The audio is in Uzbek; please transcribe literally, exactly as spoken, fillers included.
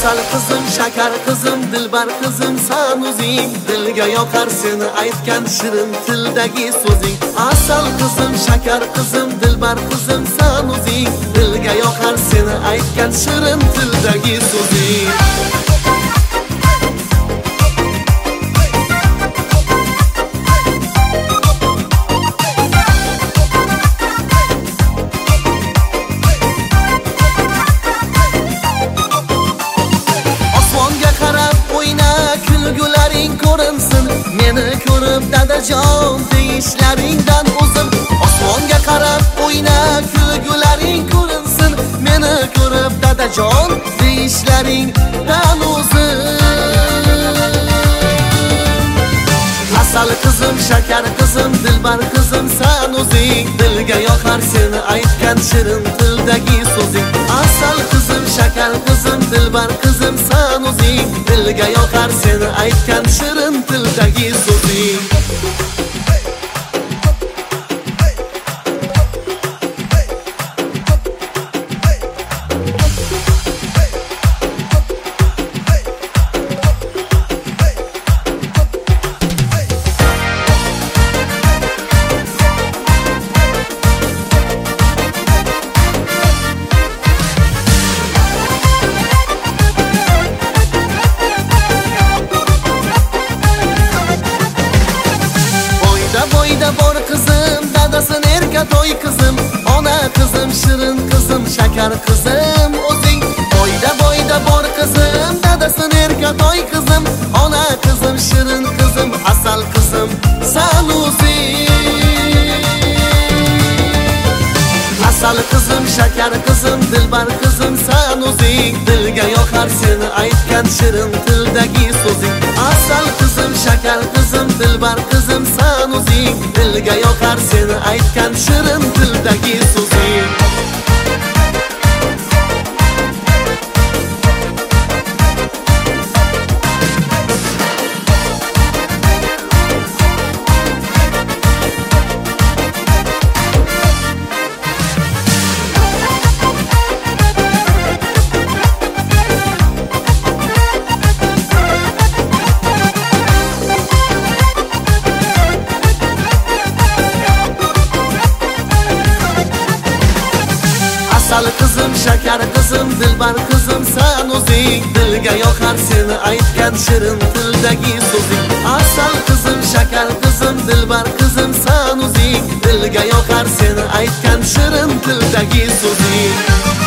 Asal qizim, shakar qizim, dilbar qizim san o'zing, dilga yoqar seni aytgan shirin tildagi so'zing. Asal qizim, shakar qizim, dilbar qizim san o'zing, dilga yoqar seni aytgan shirin tildagi so'zing. Kulgularing ko'rinsin, meni ko'rib dadajon deyishlaringdan o'zim. Osmonga qarab o'yna, kulgularing ko'rinsin, meni ko'rib dadajon deyishlaringdan o'zim. Asal qizim, shakar qizim, dilbar qizim san o'zing, dilga yoqar seni aytgan shirin tildagi so'zing. Asal qizim, shakar qizim, dilbar qizim san o'zing, dilga yoqar seni aytgan shirin tildagi so'zing. Boyda bor qizim, dadasini erkatoy qizim, ona qizim, shirin qizim, shakar qizim o'zing. Boyda boyda bor qizim, dadasini erkatoy qizim, ona qizim, shirin qizim, asal qizim san o'zing. Asal qizim, shakar qizim, dilbar qizim san o'zing, dilga yoqar seni aytgan shirin tildagi so'zing. Asal qizim, shakar qizim, dilbar qizim san o'zing, dilga yoqar seni aytgan shirin tildagi so'zing. Asal qizim, shakar qizim, dilbar qizim san o'zing, dilga yoqar seni aytgan shirin tildagi so'zing. Asal qizim, shakar qizim, dilbar qizim san o'zing, dilga yoqar seni aytgan shirin tildagi so'zing.